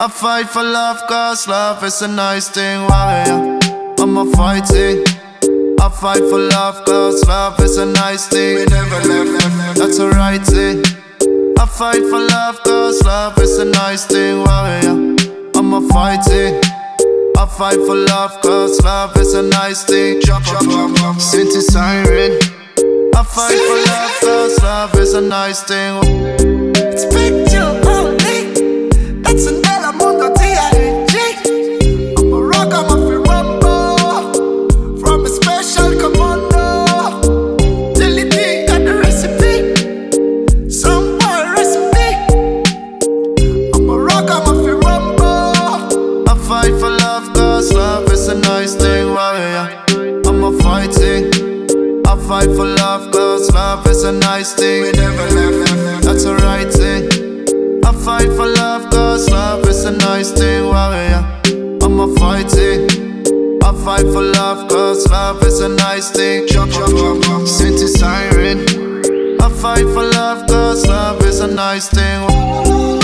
I fight for love, cause love is a nice thing, warrior. I'm a fighting. I fight for love, cause love is a nice thing. We never left, that's a right thing. I fight for love, cause love is a nice thing, warrior. I'm a fighting. I fight for love, cause love is a nice thing. Synth siren. I fight for love, cause love is a nice thing. It's picture only. That's an element T-I-N-G. I'm a rock, I'm a free rumble. From a special commando. Dilly D got the recipe. Some boy recipe. I'm a rock, I'm a free rumble. I fight for love, cause love is a nice thing, warrior. I'm a fighting. I fight for love, cause love is a nice thing. We never left, that's a right thing. I fight for love, cause love is a nice thing, warrior. I'm a fighting. I fight for love, cause love is a nice thing. Synth siren. I fight for love, cause love is a nice thing.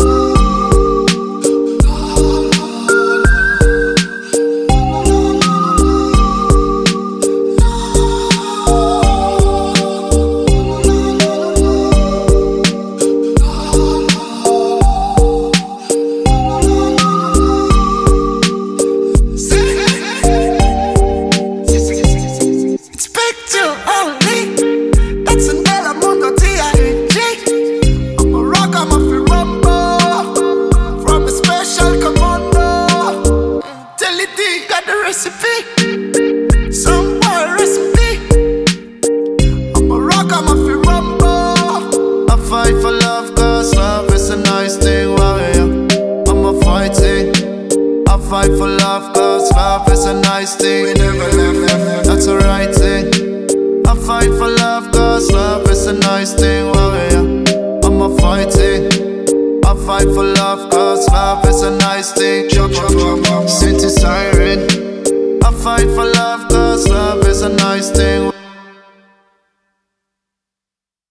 Recipe, some boy recipe. I'm a rock, I'm a free rumble. I fight for love, cause love is a nice thing, warrior. I'm a fighting. I fight for love, cause love is a nice thing. We never left, that's a right thing. I fight for love, cause love is a nice thing, warrior. I'm a fighting. I fight for love, cause love is a nice thing. Synth siren. I fight for love, cause love is a nice thing.